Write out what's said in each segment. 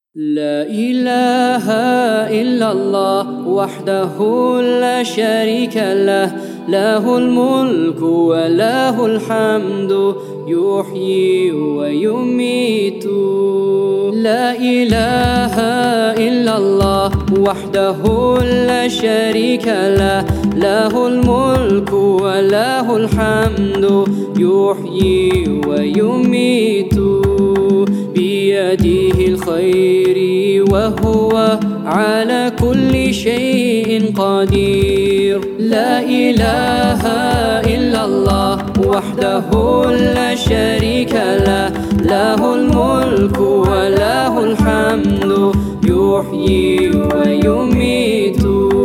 لا إله إلا الله وحده لا شريك له، له الملك وله الحمد يحيي ويميت. لا إله إلا الله وحده لا شريك له، له الملك وله الحمد يحيي ويميت. بيده الخير وهو على كل شيء قدير. لا إله إلا الله وحده لا شريك له، له الملك وله الحمد يحيي ويميت.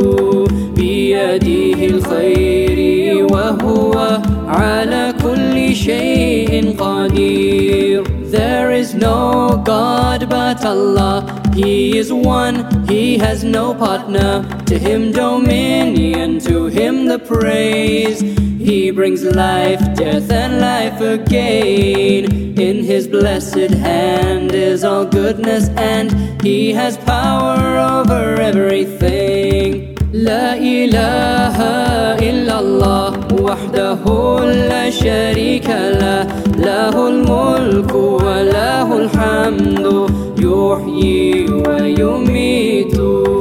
بيده الخير وهو على كل شيء قدير. There is no God but Allah, He is one, He has no partner. To Him dominion, to Him the praise. He brings life, death and life again. In His blessed hand is all goodness, and He has power over everything. لا إله إلا الله وحده لا شريك له، له الملك وله الحمد يحيي ويميت.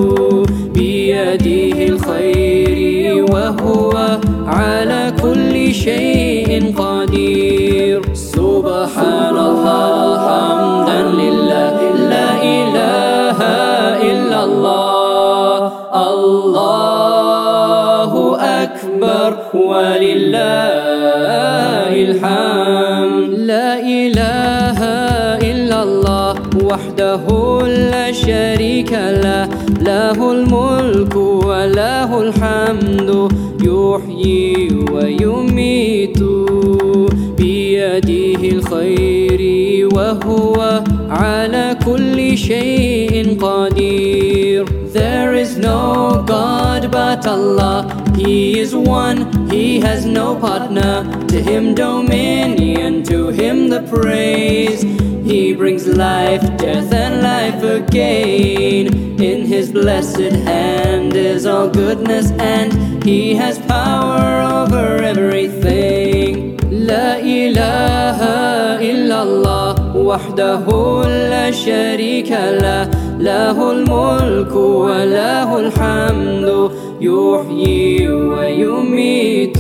بيده الخير وهو على كل شيء قدير. سبحان الله حمدا لله، لا إله إلا الله، الله أكبر ولله الحمد. لا إله إلا الله وحده لا شريك له، له الملك وله الحمد يحيي ويميت. بيده الخير وهو على كل شيء قدير. There is no God but Allah, He is one, He has no partner. To Him dominion, to Him the praise. He brings life, death and life again. In His blessed hand is all goodness, and He has power over everything. لا إله إلا الله وحده لا شريك له، له الملك وله الحمد يحيي ويميت.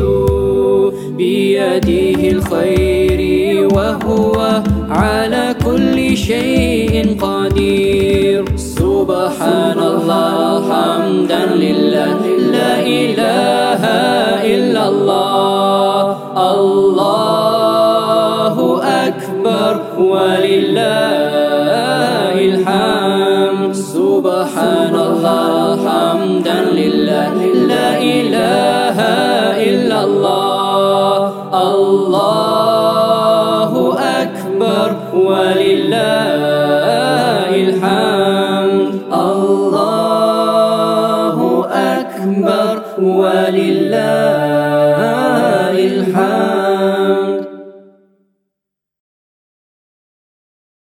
بيده الخير وهو على كل شيء قدير. سبحان الله حمدا لله، لا إله إلا الله، الله أكبر ولله الحمد. سبحان الله حمدا لله، لا إله إلا الله، الله أكبر ولله الحمد. الله أكبر ولله